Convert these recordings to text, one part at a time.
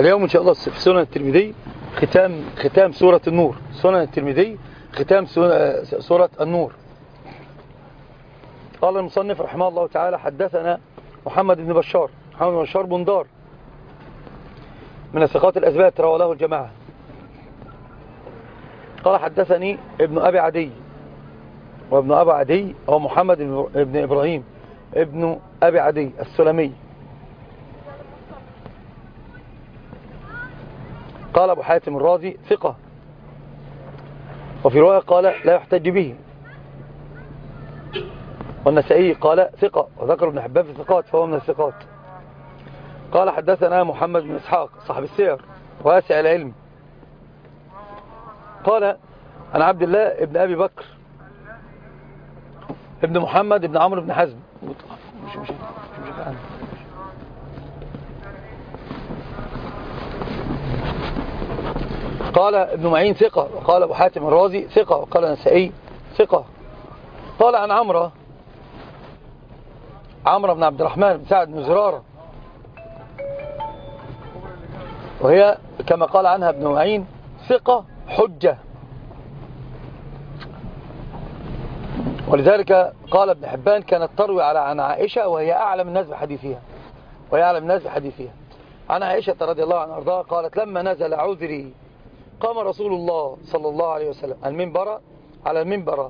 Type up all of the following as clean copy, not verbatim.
اليوم إن شاء الله في سنن الترمذي ختام سورة النور. سنن الترمذي ختام سورة النور. قال المصنف رحمه الله تعالى: حدثنا محمد بن بشار بندار من الثقات الأثبات، روى له الجماعة. قال: حدثني ابن أبي عدي، وابن أبي عدي هو محمد بن إبراهيم ابن أبي عدي السلمي. قال أبو حاتم الرازي: ثقة. وفي رواية قال: لا يحتج به. والنسائي قال: ثقة، وذكر ابن حبان في الثقات فهو من الثقات. قال: حدثنا محمد بن إسحاق صاحب السير واسع العلم. قال: عن عبد الله ابن أبي بكر ابن محمد ابن عمرو بن حزم. قال ابن معين: ثقة. وقال أبو حاتم الرازي: ثقة. وقال النسائي: ثقة. قال: عن عمرو بن عبد الرحمن بن سعد بن زرارة، وهي كما قال عنها ابن معين: ثقة حجة. ولذلك قال ابن حبان: كانت تروي عن عائشة وهي أعلم الناس بحديثها. عن عائشة رضي الله عنها وارضاها قالت: لما نزل عذري قام رسول الله صلى الله عليه وسلم على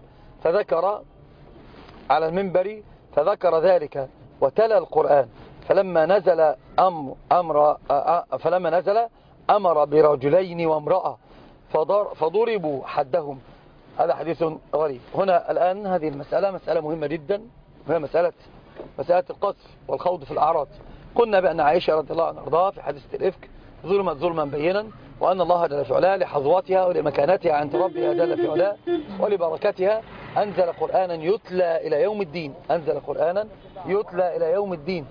المنبر فذكر ذلك وتلا القرآن، فلما نزل أمر برجلين وامرأة فضربوا حدهم. هذا حديث غريب. هنا الآن هذه المسألة مسألة مهمة جدا، وهي مسألة القذف والخوض في الأعراض. قلنا بأن عائشة رضي الله عنها وارضاها في حديث الإفك ظلمت ظلما بينا، وأن الله جل في علاه لحظوتها ولمكانتها عند ربها جل في علاه ولبركتها أنزل قرآنا يتلى إلى يوم الدين. أنزل قرآنا يتلى إلى يوم الدين.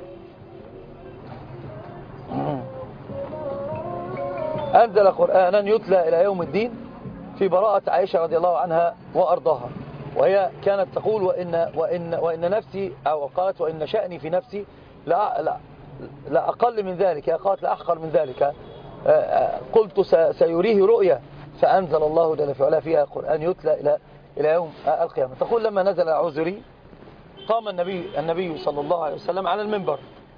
أنزل قرآنا يتلى إلى يوم الدين في براءة عائشة رضي الله عنها وأرضاها. وهي كانت تقول: وإن نفسي، أو قالت: وإن شأني في نفسي لا أقل من ذلك، يا قالت: لا أحقر من ذلك. قلت: سيريه رؤيا، فأنزل الله جل في علاه فيها قرآن يتلى إلى يوم القيامة. تقول: لما نزل عذري قام النبي صلى الله عليه وسلم على المنبر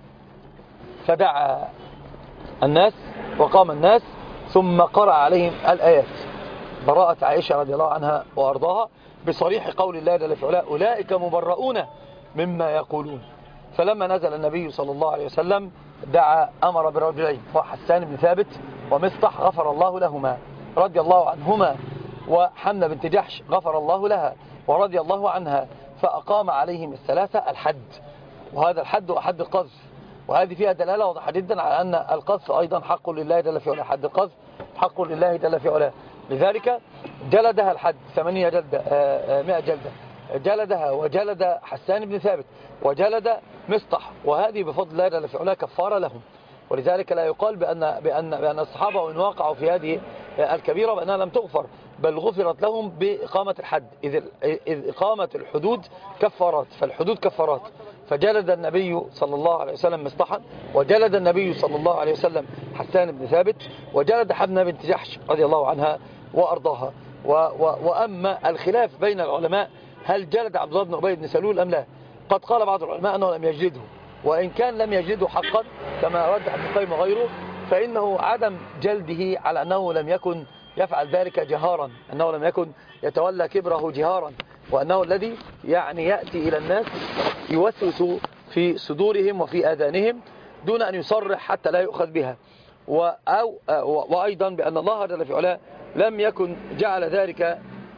فدعا الناس وقام الناس ثم قرأ عليهم الآيات. براءة عائشة رضي الله عنها وأرضاها بصريح قول الله جل في علاه: أولئك مبرؤون مما يقولون. فلما نزل النبي صلى الله عليه وسلم أمر برجلين، وحسان بن ثابت ومصطح غفر الله لهما رضي الله عنهما، وحمنة بنت جحش غفر الله لها ورضي الله عنها، فأقام عليهم الثلاثة الحد. وهذا الحد هو حد القذف، وهذه فيها دلالة واضحة جدا على أن القذف أيضا حق لله جل في علاه. حد القذف حق لله جل في علاه. لذلك جلدها الحد 8 جلدة 100 جلدة، جلدها وجلد حسان بن ثابت وجلد مصطح، وهذه بفضل الله جل في علاه كفارة لهم. ولذلك لا يقال بأن الصحابة وإن وقعوا في هذه الكبيرة بأنها لم تغفر، بل غفرت لهم بإقامة الحد، إذ إقامة الحدود كفارات، فالحدود كفارات. فجلد النبي صلى الله عليه وسلم مصطحا، وجلد النبي صلى الله عليه وسلم حسان بن ثابت، وجلد حمنة بنت جحش رضي الله عنها وأرضاها. وأما الخلاف بين العلماء هل جلد عبد الله بن أبي بن سلول أم لا، قد قال بعض العلماء أنه لم يجلده، وإن كان لم يجلده حقا كما رجح ابن القيم وغيره، فإنه عدم جلده على أنه لم يكن يفعل ذلك جهارا، أنه لم يكن يتولى كبره جهارا، وأنه الذي يأتي إلى الناس يوسوس في صدورهم وفي آذانهم دون أن يصرح حتى لا يؤخذ بها. وأيضا بأن الله جل في علاه لم يكن جعل ذلك،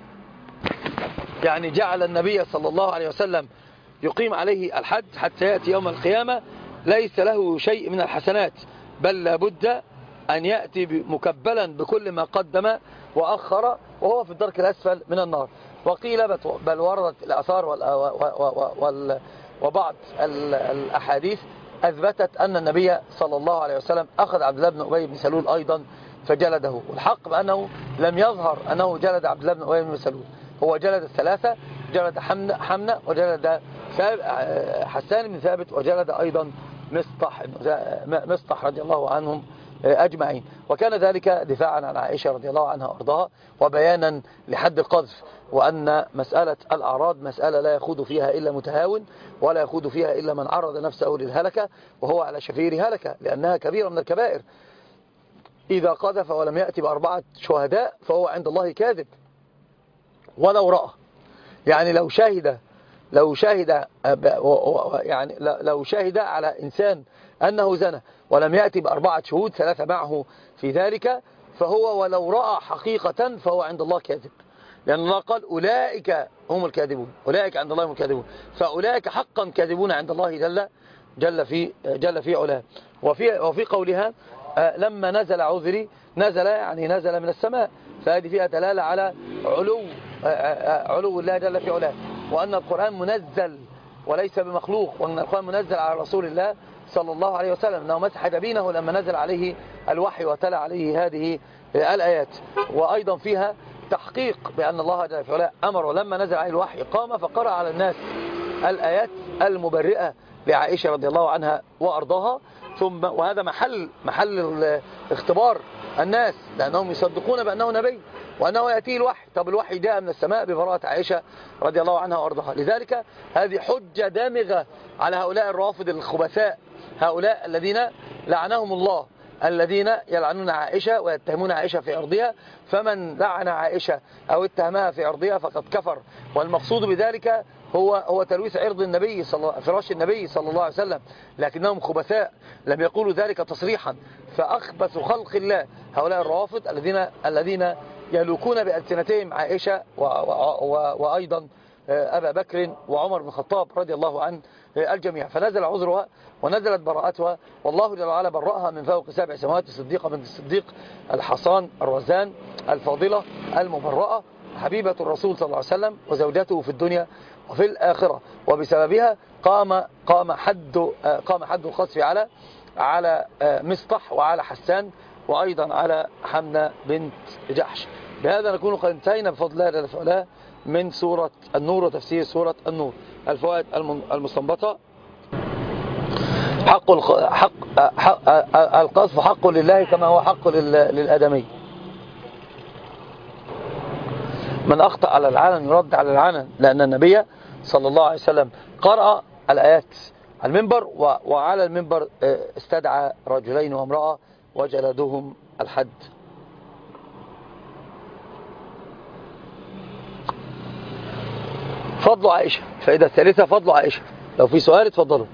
جعل النبي صلى الله عليه وسلم يقيم عليه الحد حتى يأتي يوم القيامة ليس له شيء من الحسنات، بل لابد أن يأتي مكبلا بكل ما قدم وأخر وهو في الدرك الأسفل من النار. وقيل بل وردت الآثار وبعض الأحاديث أثبتت أن النبي صلى الله عليه وسلم أخذ عبد الله بن أبي بن سلول أيضا فجلده. والحق بأنه لم يظهر أنه جلد عبد الله بن أبي بن سلول، هو جلد الثلاثة، جلد حمنة وجلد حسان بن ثابت وجلد أيضا مصطح رضي الله عنهم أجمعين. وكان ذلك دفاعا عن عائشة رضي الله عنها وأرضاها، وبيانا لحد القذف، وأن مسألة الأعراض مسألة لا يخوض فيها إلا متهاون، ولا يخوض فيها إلا من عرض نفسه للهلكة، وهو على شفير هلكة، لأنها كبيرة من الكبائر. إذا قذف ولم يأتي ب4 شهداء فهو عند الله كاذب ولو رأى. يعني لو شهد على إنسان أنه زنى ولم يأتي ب4 شهود 3 معه في ذلك، فهو ولو رأى حقيقة فهو عند الله كاذب، لأن الله قال أولئك هم الكاذبون، أولئك عند الله هم الكاذبون، فأولئك حقا كاذبون عند الله جل في علاه. وفي قولها لما نزل عذري، نزل من السماء، فهذه فيها دلالة على علو الله جل في علاه، وأن القرآن منزل وليس بمخلوق، وأن القرآن منزل على رسول الله صلى الله عليه وسلم، أنه مسح جبينه لما نزل عليه الوحي وتلا عليه هذه الآيات. وأيضا فيها تحقيق بأن الله جل في علاه أمر لما نزل عليه الوحي قام فقرأ على الناس الآيات المبرئة لعائشة رضي الله عنها وأرضاها. ثم وهذا محل اختبار الناس، لأنهم يصدقون بأنه نبي وأنه يأتيه الوحي. طب الوحي جاء من السماء ببراءة عائشة رضي الله عنها وأرضاها. لذلك هذه حجة دامغة على هؤلاء الرافض الخبثاء، هؤلاء الذين لعنهم الله، الذين يلعنون عائشة ويتهمون عائشة في عرضها. فمن لعن عائشة أو اتهمها في عرضها فقد كفر، والمقصود بذلك هو تلويث عرض النبي فراش النبي صلى الله عليه وسلم، لكنهم خبثاء لم يقولوا ذلك تصريحا. فأخبث خلق الله هؤلاء الروافض الذين يلوكون بألسنتهم عائشة وأيضا أبا بكر وعمر بن الخطاب رضي الله عن الجميع. فنزل عذرها ونزلت براءتها، والله جل وعلا برأها من فوق 7 سماوات. الصديقة بنت الصديق الحصان الرزان الفاضلة المبرأة، حبيبة الرسول صلى الله عليه وسلم وزوجته في الدنيا وفي الآخرة، وبسببها قام حد القذف على مصطح وعلى حسان وأيضا على حمنة بنت جحش. بهذا نكون قد انتهينا بفضل الله جل وعلا من سورة النور وتفسير سورة النور. الفوائد المستنبطة: القذف حق لله كما هو حق للآدمي. من أخطأ على العلن يرد على العلن، لأن النبي صلى الله عليه وسلم قرأ الآيات على المنبر، وعلى المنبر استدعى رجلين وامرأة وجلدهم الحد. فضل عائشة. فإذا الثالثة فضل عائشة. لو في سؤال اتفضلوا.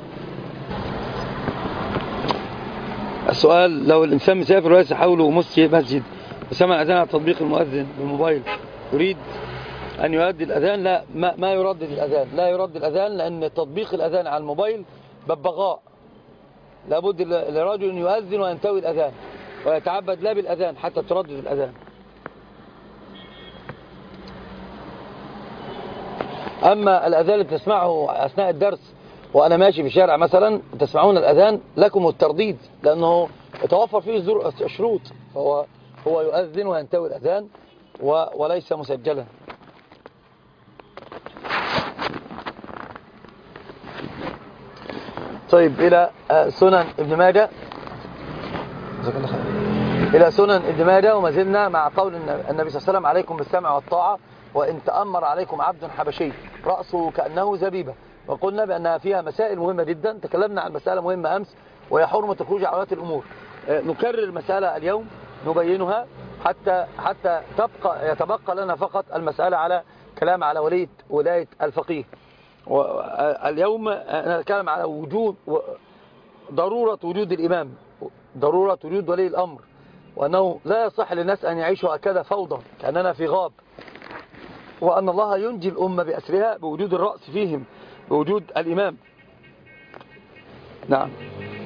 السؤال: لو الإنسان مسافر وليس حوله مسجد وسمع أذان على تطبيق المؤذن بالموبايل يريد أن يؤدي الأذان؟ لا، ما يردد الأذان، لا يرد الأذان، لأن تطبيق الأذان على الموبايل ببغاء. لابد لرجل يؤذن وينتوي الأذان ويتعبد لا بالأذان حتى تردد الأذان. أما الأذان اللي تسمعه أثناء الدرس وأنا ماشي في الشارع مثلا تسمعون الأذان، لكم الترديد، لأنه يتوفر فيه الشروط، فهو يؤذن وينتوي الأذان وليس مسجلا. طيب، إلى سنن ابن ماجه. إلى سنن ابن ماجه، وما زلنا مع قول النبي صلى الله عليه وسلم: عليكم بالسمع والطاعة وإن تأمر عليكم عبد حبشي رأسه كأنه زبيبة. وقلنا بأنها فيها مسائل مهمة جدا. تكلمنا عن مسألة مهمة أمس وهي حرمة الخروج على ولاة الأمور. نكرر المسألة اليوم نبينها حتى يتبقى لنا فقط المسألة على كلام على ولاية الفقيه. واليوم نتكلم على ضرورة وجود الإمام، ضرورة وجود ولي الأمر، وأنه لا يصح للناس أن يعيشوا هكذا فوضى كأننا في غاب، وأن الله ينجي الأمة بأسرها بوجود الرأس فيهم، بوجود الإمام. نعم.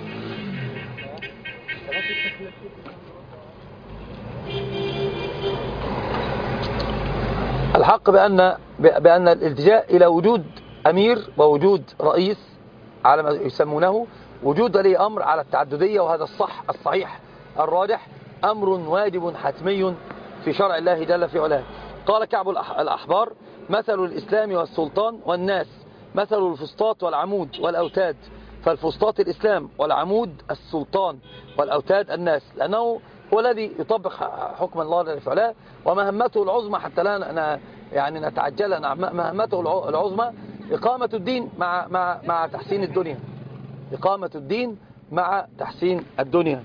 الحق بأن الالتجاء إلى وجود أمير ووجود رئيس على ما يسمونه وجود ولي أمر على التعددية، وهذا الصحيح الراجح، أمر واجب حتمي في شرع الله جل في علاه. قال كعب الأحبار: مثل الإسلام والسلطان والناس مثل الفسطاط والعمود والأوتاد، فالفسطاط الإسلام والعمود السلطان والأوتاد الناس، لأنه هو الذي يطبق حكم الله جل في علاه. ومهمته العظمى حتى لا يعني نتعجل، مهمته العظمى إقامة الدين مع تحسين الدنيا، إقامة الدين مع تحسين الدنيا.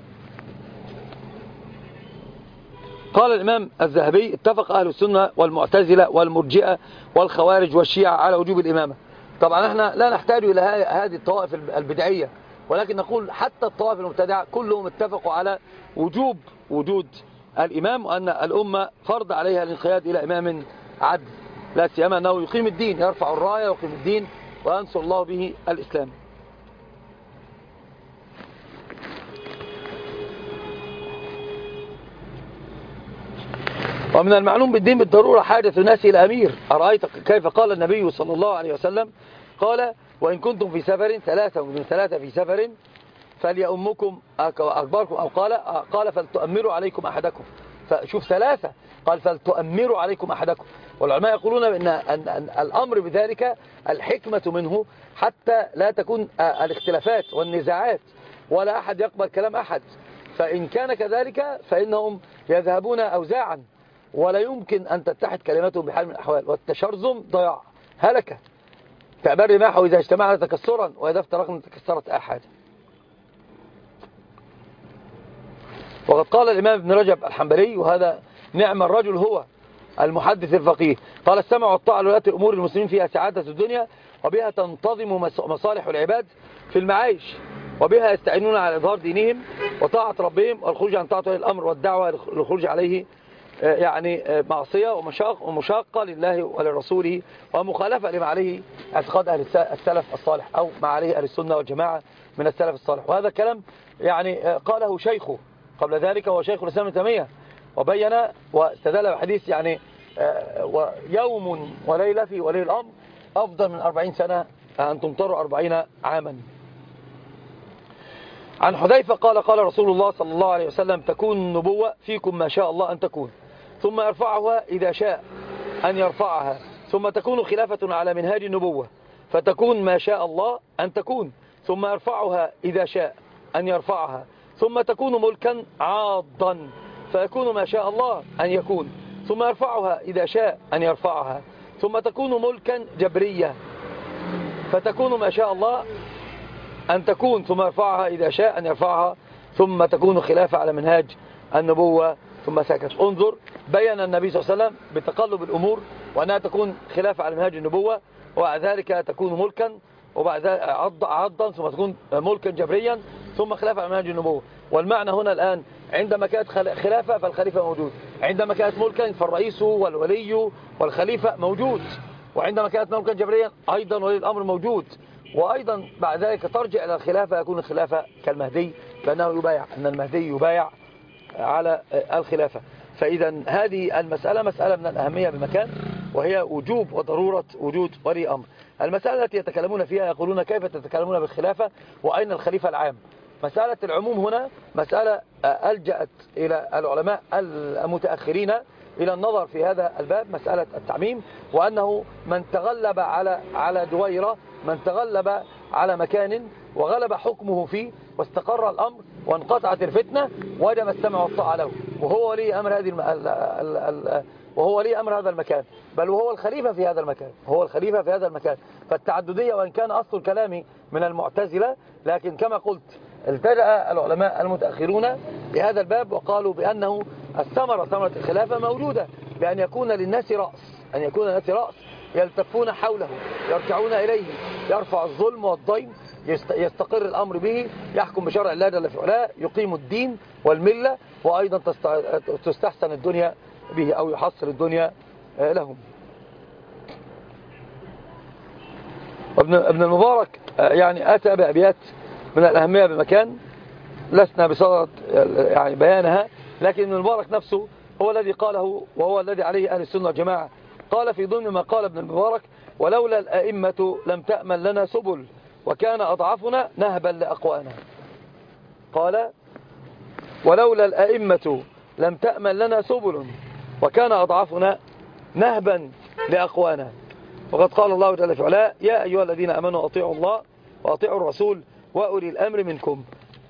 قال الإمام الذهبي: اتفق أهل السنة والمعتزلة والمرجئة والخوارج والشيعة على وجوب الإمامة. طبعا احنا لا نحتاج إلى هذه الطوائف البدعية، ولكن نقول حتى الطوائف المبتدعة كلهم اتفقوا على وجود الإمام، وأن الأمة فرض عليها الانقياد إلى إمام عدل، لا سيما أنه يقيم الدين، يرفع الراية ويقيم الدين وينصر الله به الإسلام. ومن المعلوم بالدين بالضرورة حاجة الناس إلى أمير. أرأيت كيف قال النبي صلى الله عليه وسلم؟ قال: وإن كنتم في سفر ثلاثة في سفر فليؤمكم أكبركم، أو قال فلتؤمروا عليكم أحدكم. فشوف ثلاثة، قال فلتؤمروا عليكم أحدكم. والعلماء يقولون أن الأمر بذلك الحكمة منه حتى لا تكون الاختلافات والنزاعات ولا أحد يقبل كلام أحد، فإن كان كذلك فإنهم يذهبون أوزاعا ولا يمكن أن تتحد كلماتهم بحال من الأحوال، والتشرذم ضياع هلكة كأبر رماح، وإذا اجتمعنا تكسرا وإذا افترقنا تكسرت أحد. وقد قال الإمام ابن رجب الحنبلي، وهذا نعم الرجل هو المحدث الفقيه، قال: السمع والطاعة لولاة الأمور المسلمين فيها سعادة الدنيا، وبها تنتظم مصالح العباد في المعايش، وبها يستعينون على إظهار دينهم وطاعة ربهم والخروج عن طاعة الأمر والدعوة للخروج عليه يعني معصية ومشاقة لله ولرسوله، ومخالفة لما عليه اعتقاد أهل السلف الصالح، أو ما عليه أهل السنة والجماعة من السلف الصالح. وهذا كلام يعني قاله شيخه قبل ذلك، هو شيخ الإسلام ابن تيمية، وبين واستدل بحديث يعني ويوم وليلة في ولي الأمر أفضل من 40 سنة أن تمطروا 40 عاما. عن حذيفة قال: قال رسول الله صلى الله عليه وسلم: تكون النبوة فيكم ما شاء الله أن تكون، ثم يرفعها إذا شاء أن يرفعها، ثم تكون خلافة على منهاج النبوة فتكون ما شاء الله أن تكون، ثم يرفعها إذا شاء أن يرفعها، ثم تكون ملكا عاضا فيكون ما شاء الله أن يكون، ثم يرفعها إذا شاء أن يرفعها، ثم تكون ملكا جبرية فتكون ما شاء الله أن تكون، ثم يرفعها إذا شاء أن يرفعها، ثم تكون خلافة على منهاج النبوة. ثم سكت. انظر، بيّن النبي صلى الله عليه وسلم بتقلب الأمور وأنها تكون خلافة على منهاج النبوة، وبعد ذلك تكون ملكا، وبعد ذلك عضا، ثم تكون ملكا جبريا، ثم خلافة على منهاج النبوة. والمعنى هنا الآن عندما كانت خلافة فالخليفة موجود، عندما كانت ملكا فالرئيس والولي والخليفة موجود، وعندما كانت ملكا جبريا أيضا ولي الأمر موجود، وأيضا بعد ذلك ترجع إلى الخلافة، يكون الخلافة كالمهدي، لأنه يبايع، أن المهدي يبايع على الخلافة. فإذا هذه المسألة مسألة من الأهمية بمكان، وهي وجوب وضرورة وجود ولي أمر. المسألة التي يتكلمون فيها يقولون: كيف تتكلمون بالخلافة وأين الخليفة العام؟ مسألة العموم هنا مسألة ألجأت إلى العلماء المتأخرين إلى النظر في هذا الباب، مسألة التعميم، وأنه من تغلب على دويرة، من تغلب على مكان وغلب حكمه فيه واستقر الأمر وانقطعت الفتنة، وجب السمع والطاعة له، وهو ولي أمر وهو ولي أمر هذا المكان، بل وهو الخليفة في هذا المكان، هو الخليفة في هذا المكان. فالتعددية وإن كان أصل الكلام من المعتزلة، لكن كما قلت التجأ العلماء المتأخرون بهذا الباب وقالوا بأنه ثمرة الخلافة موجودة، بأن يكون للناس رأس، أن يكون للناس رأس يلتفون حوله، يرجعون إليه، يرفع الظلم والضيم، يستقر الأمر به، يحكم بشرع الله جل في علاه، يقيم الدين والملة، وأيضا تستحسن الدنيا به، أو يحصل الدنيا لهم. ابن المبارك يعني أتى بأبيات من الأهمية بمكان، لسنا بصدد يعني بيانها، لكن ابن المبارك نفسه هو الذي قاله، وهو الذي عليه أهل السنة والجماعة. قال في ضمن ما قال ابن المبارك: ولولا الأئمة لم تأمن لنا سبل، وكان أضعفنا نهبا لأقوانا. قال: ولولا الأئمة لم تأمن لنا سبل، وكان أضعفنا نهبا لأقوانا. وقد قال الله جل في علاه: يا أيها الذين آمنوا أطيعوا الله وأطيعوا الرسول وأولي الأمر منكم.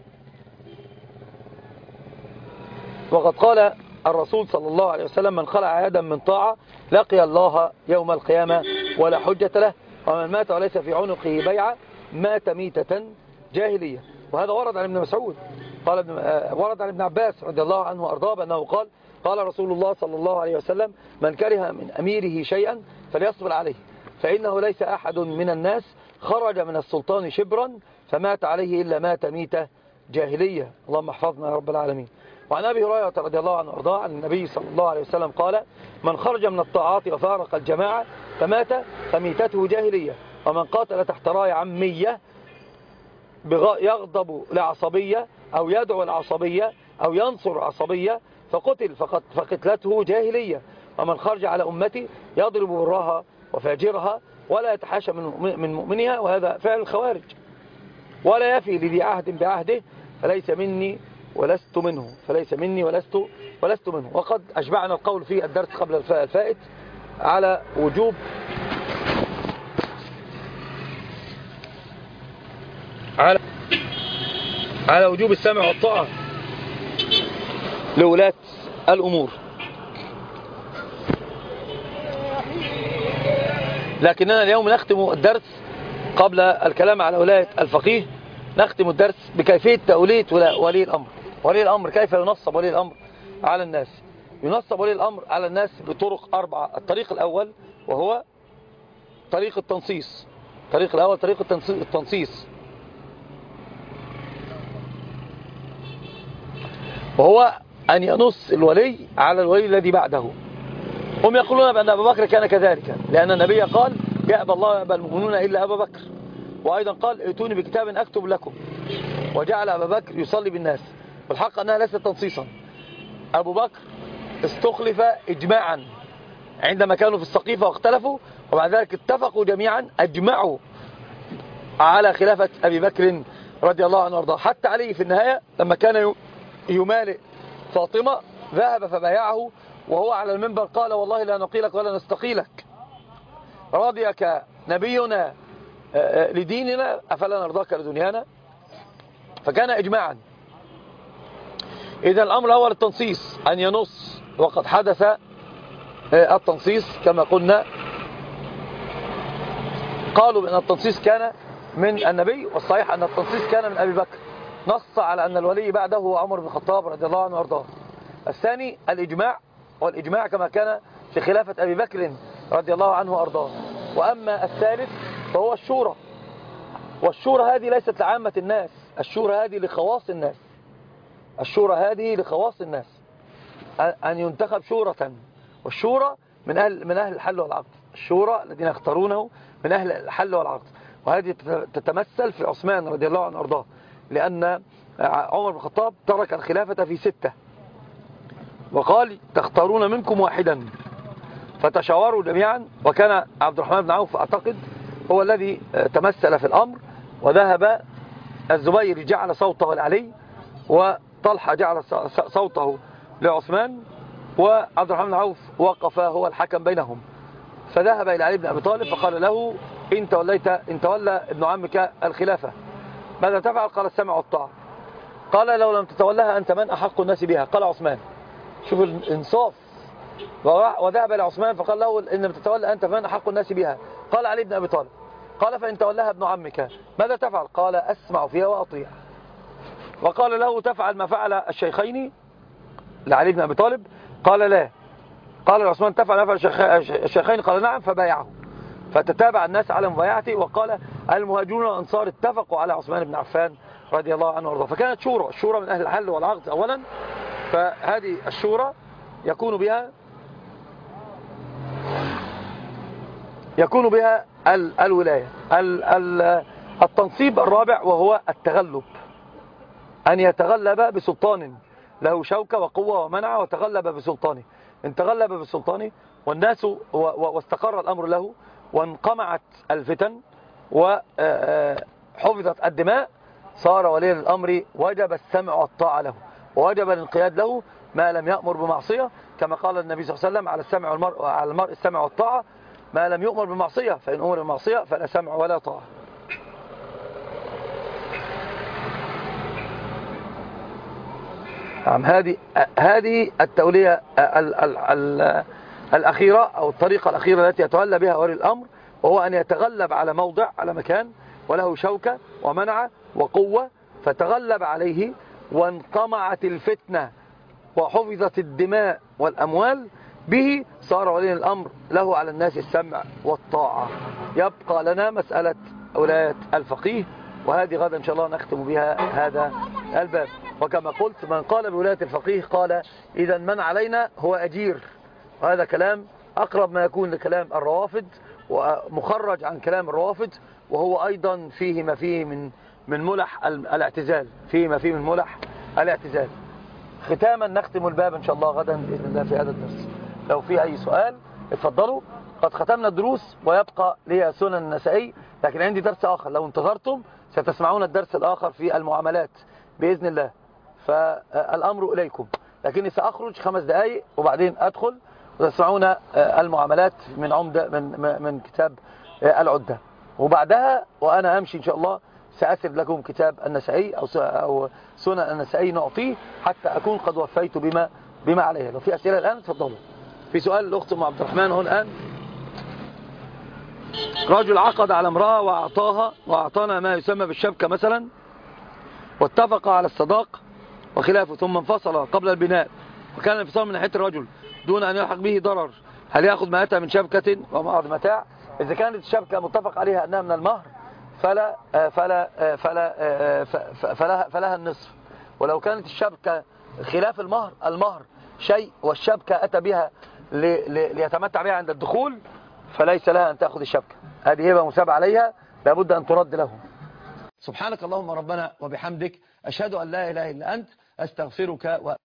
وقد قال الرسول صلى الله عليه وسلم: من خلع يدا من طاعة لقي الله يوم القيامة ولا حجة له، ومن مات وليس في عنقه بيعة مات ميتة جاهلية. وهذا ورد عن ابن مسعود، ورد عن ابن عباس رضي الله عنه وأرضاه بأنه قال: قال رسول الله صلى الله عليه وسلم: من كره من أميره شيئا فليصبر عليه، فإنه ليس أحد من الناس خرج من السلطان شبرا فمات عليه إلا مات ميتة جاهلية. اللهم احفظنا يا رب العالمين. وعن أبي هريرة رضي الله عنه وأرضاه عن النبي صلى الله عليه وسلم قال: من خرج من الطاعات وفارق الجماعة فمات فميتته جاهلية، ومن قاتل تحت راية عمية يغضب لعصبية أو يدعو العصبية أو ينصر عصبية فقتل فقتلته جاهلية، ومن خرج على أمتي يضرب براها وفاجرها ولا يتحاشى من مؤمنها، وهذا فعل الخوارج، ولا يفي لذي عهد بعهده فليس مني ولست منه، فليس مني ولست منه. وقد أشبعنا القول في الدرس قبل الفائت على وجوب السمع والطاعة لولاة الأمور. لكننا اليوم نختم الدرس قبل الكلام على ولاية الفقيه، نختم الدرس بكيفية تولية ولي الأمر. ولي الأمر كيف ينصب ولي الأمر على الناس؟ ينصب ولي الأمر على الناس بطرق 4. الطريق الأول وهو طريق التنصيص. الطريق الأول طريق التنصيص، وهو أن ينص الولي على الولي الذي بعده. هم يقولون بأن أبا بكر كان كذلك، لأن النبي قال: يأبى الله ويأبى المؤمنون إلا أبا بكر. وأيضا قال: ائتوني بكتاب أكتب لكم. وجعل أبا بكر يصلي بالناس، والحق أنها ليست تنصيصا. أبو بكر استخلف إجماعا عندما كانوا في السقيفة واختلفوا، وبعد ذلك اتفقوا جميعا، أجمعوا على خلافة أبي بكر رضي الله عنه وارضاه. حتى علي في النهاية لما كان يمالئ فاطمة ذهب فبايعه وهو على المنبر قال: والله لا نقيلك ولا نستقيلك، راضيك نبينا لديننا أفلا نرضاك لدنيانا. فكان إجماعا. إذا الأمر الأول التنصيص، أن ينص. وقد حدث التنصيص كما قلنا، قالوا بأن التنصيص كان من النبي، والصحيح أن التنصيص كان من أبي بكر. نص على أن الولي بعده هو عمر بن الخطاب رضي الله عنه وارضاه. الثاني الإجماع، والإجماع كما كان في خلافة أبي بكر رضي الله عنه وارضاه. وأما الثالث فهو الشورى، والشورى هذه ليست لعامة الناس، الشورى هذه لخواص الناس. الشورى هذه لخواص الناس، أن ينتخب شورة، والشورى من أهل الحل والعقد. الشورى الذين يختارونه من أهل الحل والعقد. وهذه تتمثل في عثمان رضي الله عنه وارضاه، لأن عمر بن الخطاب ترك الخلافة في 6 وقال: تختارون منكم واحدا، فتشاوروا جميعا. وكان عبد الرحمن بن عوف أعتقد هو الذي تمثل في الأمر، وذهب الزبير جعل صوته لعلي، وطلحة جعل صوته لعثمان، وعبد الرحمن بن عوف وقف هو الحكم بينهم. فذهب إلى علي بن أبي طالب فقال له: إن تولى ابن عمك الخلافة ماذا تفعل؟ قال: السمع والطاعة. قال: لو لم تتولها أنت من أحق الناس بها؟ قال عثمان. شوف الإنصاف. وذهب إلى عثمان فقال له: إن لم تتولى أنت من أحق الناس بها؟ قال علي بن أبي طالب. قال: فإن تولاها ابن عمك ماذا تفعل؟ قال: أسمع فيها وأطيع. وقال له: تفعل ما فعل الشيخين لعلي بن أبي طالب؟ قال: لا. قال عثمان: تفعل ما فعل الشيخين؟ قال: نعم. فبايعه، فتتابع الناس على مبايعته. وقال: المهاجرون والأنصار اتفقوا على عثمان بن عفان رضي الله عنه وارضاه. فكانت الشورى من أهل الحل والعقد أولا. فهذه الشورى يكون بها الولاية. التنصيب الرابع وهو التغلب، أن يتغلب بسلطان له شوكة وقوة ومنع، وتغلب بسلطانه. ان تغلب بسلطانه والناس واستقر الأمر له، وانقمعت الفتن وحفظت الدماء، صار ولي الأمر وجب السمع والطاعة له، ووجب الانقياد له ما لم يأمر بمعصية، كما قال النبي صلى الله عليه وسلم: على المرء السمع والطاعة ما لم يؤمر بمعصية، فإن أمر بمعصية فلا سمع ولا طاعة. نعم. هذه التولية الأخيرة أو الطريقة الأخيرة التي يتولى بها ولي الأمر، وهو أن يتغلب على موضع، على مكان وله شوكة ومنعة وقوة، فتغلب عليه وانقمعت الفتنة وحفظت الدماء والأموال به، صار ولي الأمر له على الناس السمع والطاعة. يبقى لنا مسألة ولاية الفقيه، وهذه غدا إن شاء الله نختم بها هذا الباب. وكما قلت، من قال بولاية الفقيه قال إذا من علينا هو أجير، وهذا كلام أقرب ما يكون لكلام الروافض ومخرج عن كلام الروافض، وهو أيضا فيه ما فيه من ملح الاعتزال، فيه ما فيه من ملح الاعتزال. ختاما نختم الباب إن شاء الله غدا بإذن الله في هذا الدرس. لو في أي سؤال اتفضلوا. قد ختمنا الدروس ويبقى لي سنن النسائي، لكن عندي درس آخر، لو انتظرتم ستسمعون الدرس الآخر في المعاملات بإذن الله، فالأمر إليكم. لكني سأخرج 5 دقائق وبعدين أدخل وتسمعون المعاملات من عمدة من كتاب العدة، وبعدها وأنا أمشي إن شاء الله سأسرد لكم كتاب النسائي أو سنن النسائي نعطيه حتى أكون قد وفيت بما عليه. لو في أسئلة الآن تفضلوا. في سؤال الأخت أم عبد الرحمن هون الآن. رجل عقد على امرأة وأعطانا ما يسمى بالشبكة مثلا، واتفق على الصداق وخلافه، ثم انفصل قبل البناء، وكان الانفصال من ناحية الرجل دون أن يلحق به ضرر، هل يأخذ ما أتى من شبكة وبعض متاع؟ إذا كانت الشبكة متفق عليها أنها من المهر فلها النصف. ولو كانت الشبكة خلاف المهر شيء والشبكة أتى بها ليتمتع بها عند الدخول، فليس لها أن تأخذ الشبكة، هذه هبة مساب عليها لابد أن ترد له. سبحانك اللهم ربنا وبحمدك، أشهد أن لا إله إلا أنت، أستغفرك